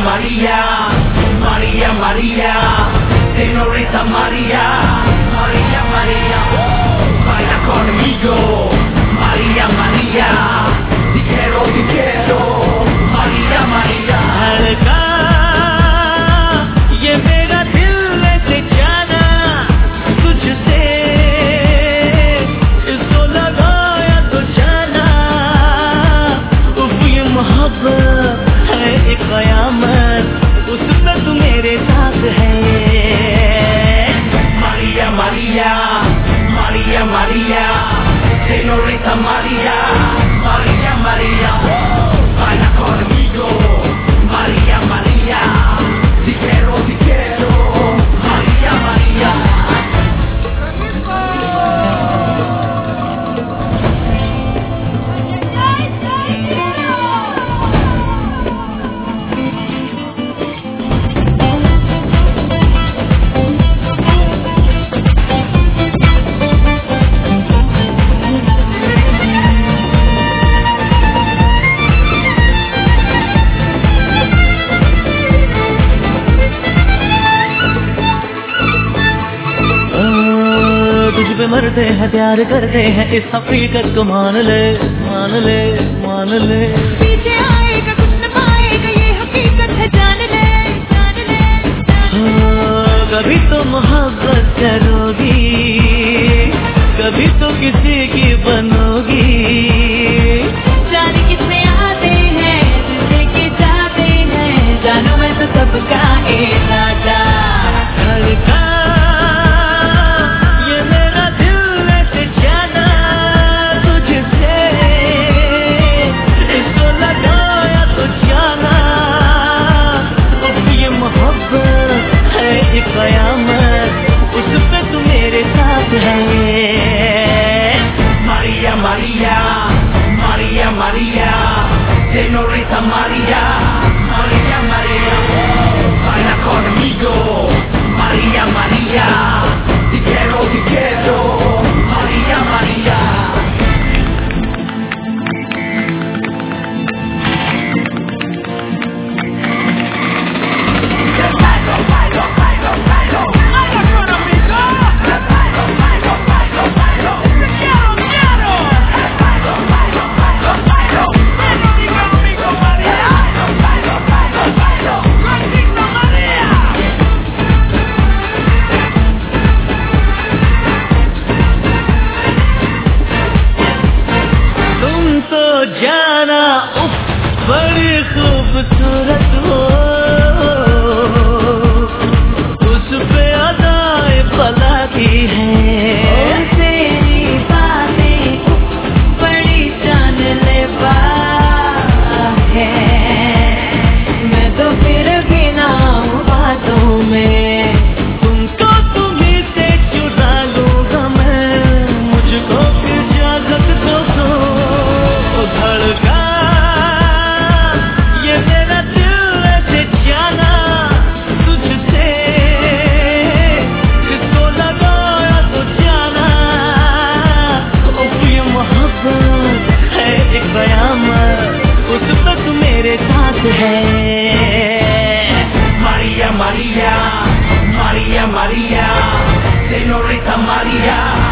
Maria, Maria, Maria, Señorita Maria, Maria, Maria, baila conmigo, Maria, Maria, te quiero, Maria, Maria. धड़का ये मेरा दिल ऐसे जाना तुझसे, इसको लगाया तो जाना, उफ ये मोहब्बत है एक कयामत, उसमें तू मेरे साथ है। Maria, Maria, Maria, Maria, Señorita Maria, Maria, Maria, baila conmigo, Maria, Maria, te quiero, Maria, Maria. तुझ पे मरते हैं प्यार करते हैं, इस हकीकत को मान ले, मान ले, मान ले। पीछे आएगा कुछ न पाएगा, ये हकीकत है, जान ले, जान ले, जान ले। कभी तो मोहब्बत करोगी, कभी तो किसी की बनोगी, जाने कितने आते हैं जिसे के जाते हैं, जानो मैं तो सबका एक राजा। धड़का ये मेरा दिल ऐसे जाना तुझसे, इसको लगाया तो जाना, उफ ये मोहब्बत है एक कयामत, उस पे तू मेरे साथ है। Maria, Maria, Maria, Maria, Señorita Maria, Maria, Maria, baila conmigo, Maria, Maria, te quiero, Maria, Maria. Bailo, bailo, bailo, bailo, baila conmigo, bailo, bailo, bailo, bailo, te quiero, bailo, bailo, bailo, bailo, bailo, diga conmigo, Maria, bailo, bailo, bailo, contigo, Maria. तुम तो जाना उफ बड़ी खूबसूरत हो, उस पे अदाए भला की है, तेरी बातें बड़ी जानलेवा है, मैं तो फिर भी ना हूँ बातों में, तुमको तुम्हीं से चुरा लूंगा मैं, मुझको इजाजत तो दो। धड़का ये मेरा दिल ऐसे जाना तुझसे, इसको लगाया तो जाना, उफ ये मोहब्बत है एक कयामत, उस पे तू मेरे साथ है। Maria, Maria, Maria, Maria, Señorita Maria.